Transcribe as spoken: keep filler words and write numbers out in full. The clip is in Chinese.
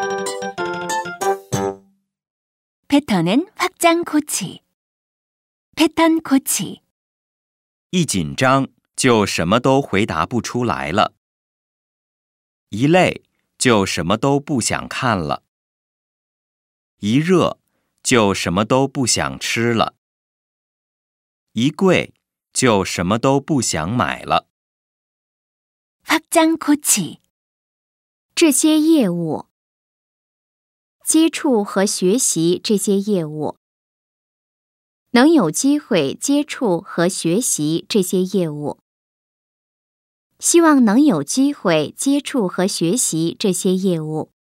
패턴은 확장 고치. 패턴 고치. 一紧张就什么都回答不出来了，一累就什么都不想看了，一热就什么都不想吃了，一贵就什么都不想买了。 확장 고치. 这些业务，接触和学习这些业务，能有机会接触和学习这些业务，希望能有机会接触和学习这些业务。